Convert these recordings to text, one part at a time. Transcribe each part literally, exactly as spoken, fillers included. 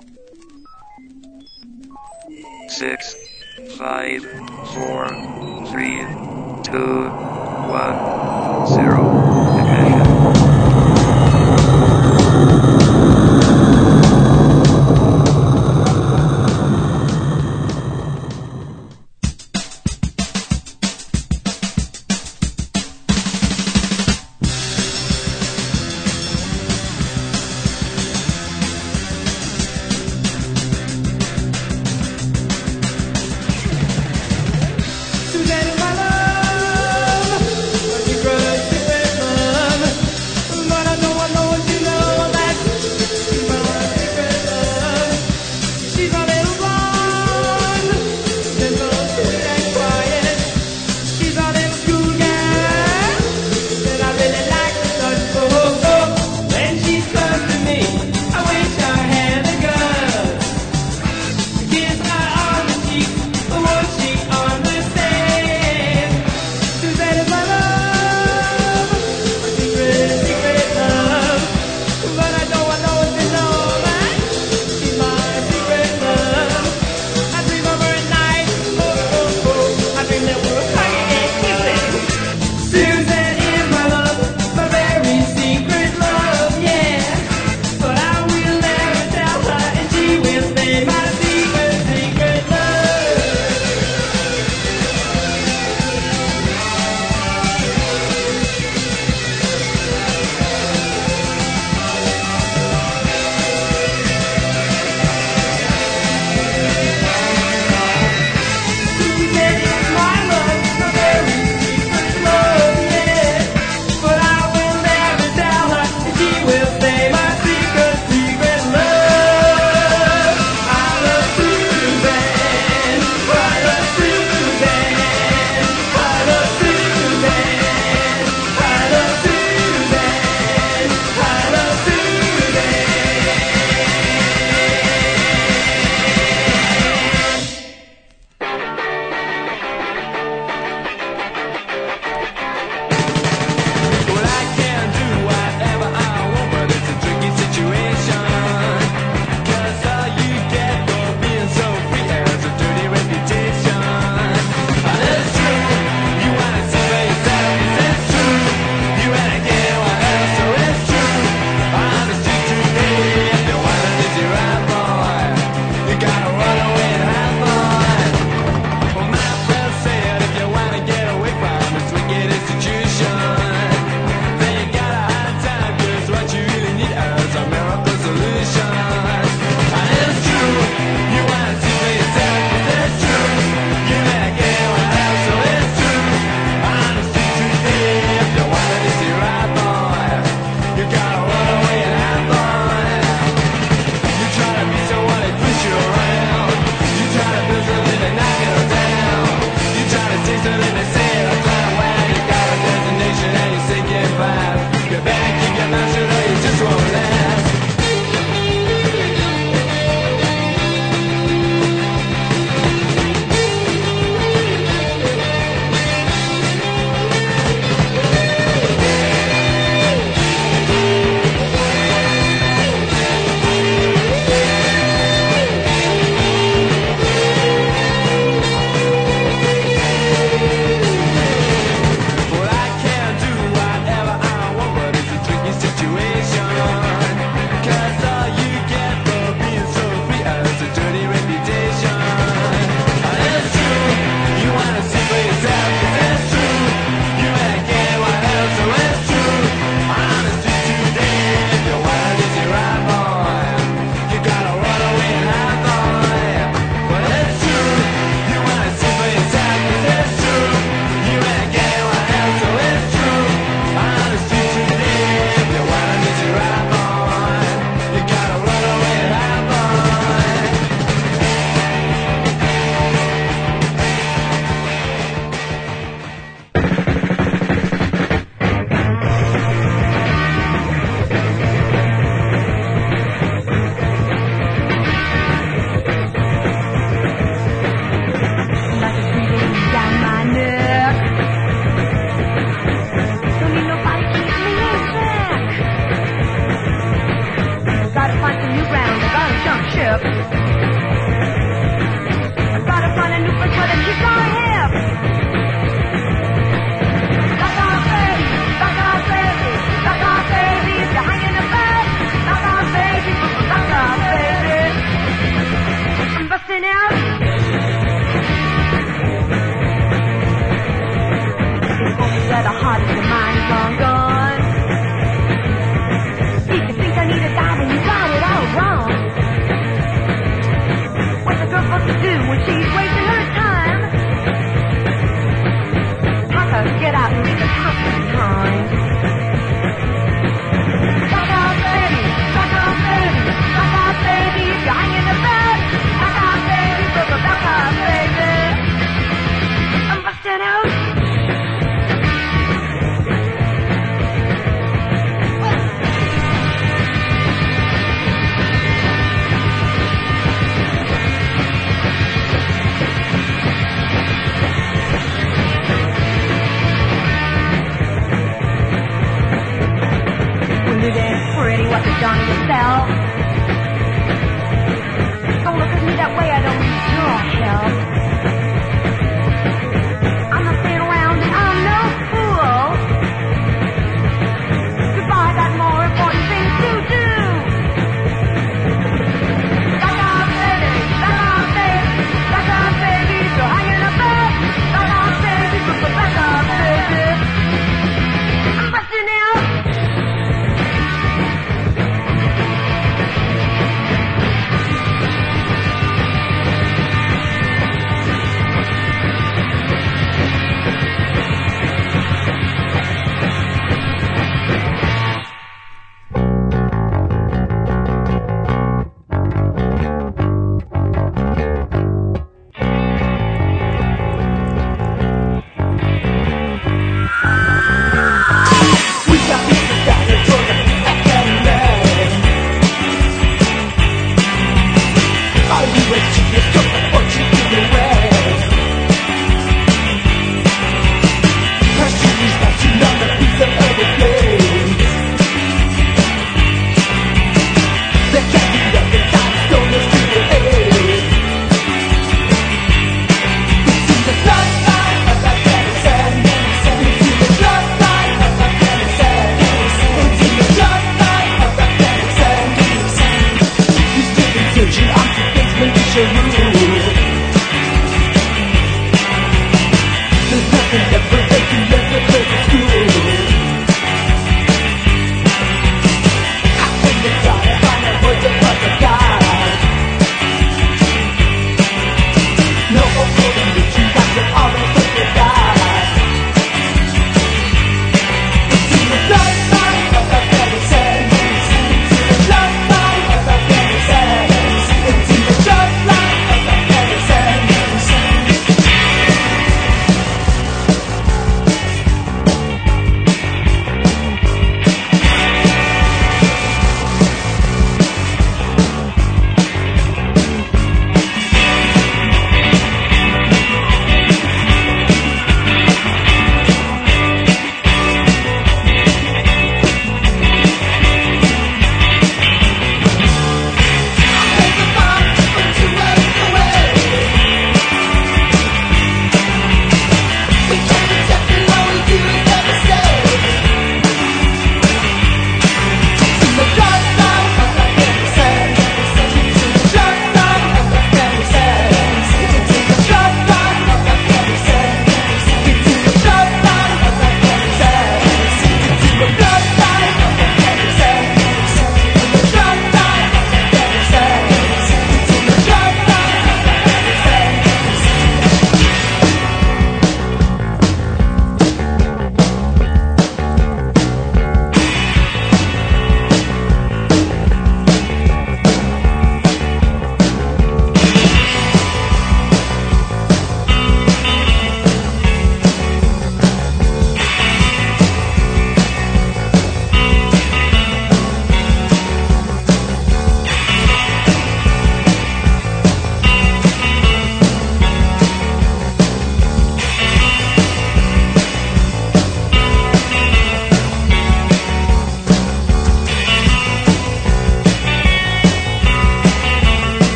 Six, five, four, three, two, one, zero. Ignition. Will stay my secret, secret love. I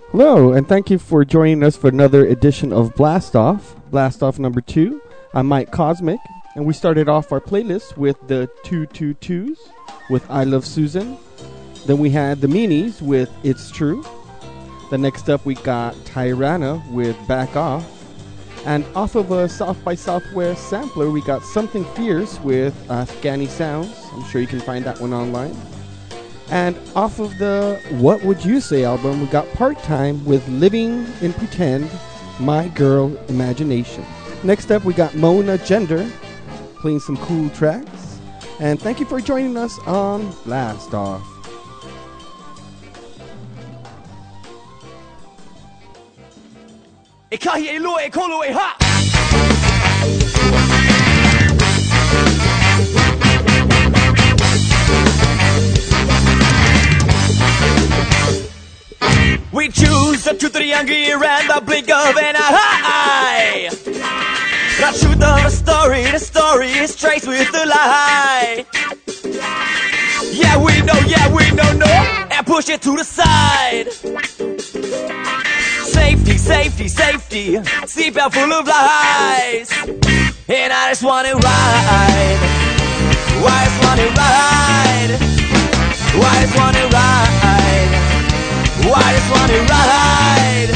Hello, and thank you for joining us for another edition of Blast Off, Blast Off number two. I'm Mike Cosmic, and we started off our playlist with the two two twos with I Love Susan. Then we had the Meanies with It's True. The next up we got Tyranna with Back Off. And off of a South by Southwest sampler, we got Something Fierce with Afghani Sounds. I'm sure you can find that one online. And off of the What Would You Say album, we got Part Time with Living in Pretend, My Girl Imagination. Next up, we got Mona Gender playing some cool tracks. And thank you for joining us on Blast Off. We choose the truth of the younger year and the blink of an eye. The truth of the story, the story is traced with the lie. Yeah, we know, yeah, we know, no, and push it to the side. Safety, safety, safety, seatbelt full of lies. And I just wanna ride. I just wanna ride. I just wanna ride. I just wanna ride.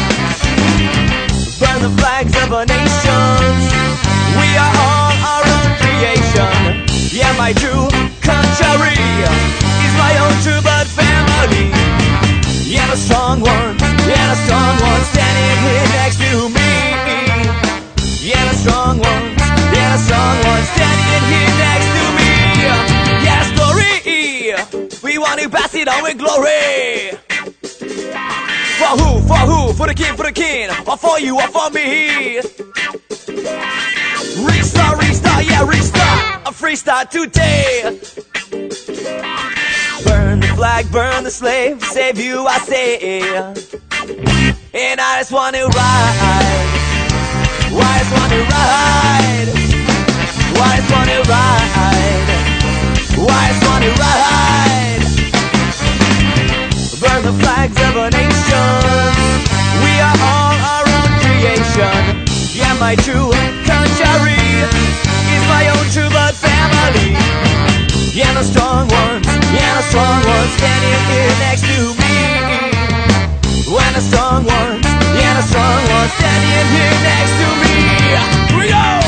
Burn the flags of our nations. We are all our own creation. Yeah, my true country is my own true blood family. Yeah, the strong one, yeah, the strong one standing here next to me. Yeah, the strong one, yeah, the strong one standing here next to me. Yeah, the story, we want to pass it on with glory. For who, for who, for the king, for the king, or for you, or for me. Restart, restart, yeah, restart, a freestyle today. Burn the flag, burn the slave, save you, I say. And I just wanna ride. I just wanna ride. I just wanna ride. I just wanna ride. Burn the flags of a nation. We are all our own creation. Yeah, my true country is my own true blood family. Yeah, the strong ones, yeah, the strong ones standing here next to me. When the strong ones, yeah, the strong ones standing here next to me. Here we go!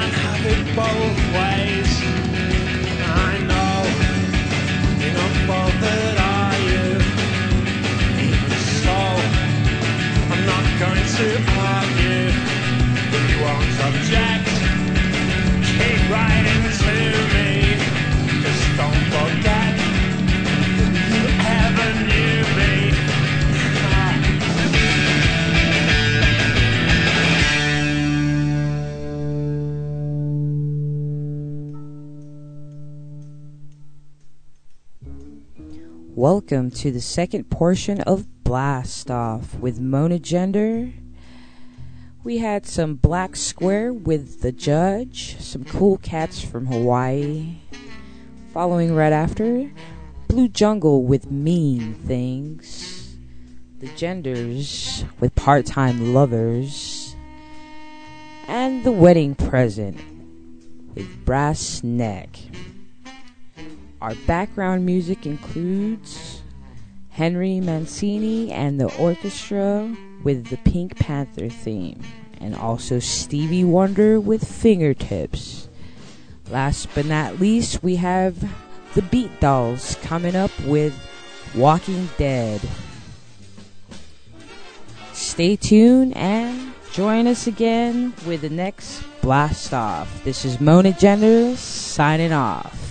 can't have it both ways. I know you're not bothered, are you? Even so, I'm not going to argue. If you won't object, keep writing to me. Just don't forget that you ever knew me. Welcome to the second portion of Blast Off with Mona Gender. We had some Black Square with The Judge, some Cool Cats from Hawaii. Following right after, Blue Jungle with Mean Things. The Genders with Part-Time Lovers. And The Wedding Present with Brass Neck. Our background music includes Henry Mancini and the orchestra with the Pink Panther theme, and also Stevie Wonder with Fingertips. Last but not least, we have the Beat Dolls coming up with Walking Dead. Stay tuned and join us again with the next Blast Off. This is Mona Gender signing off.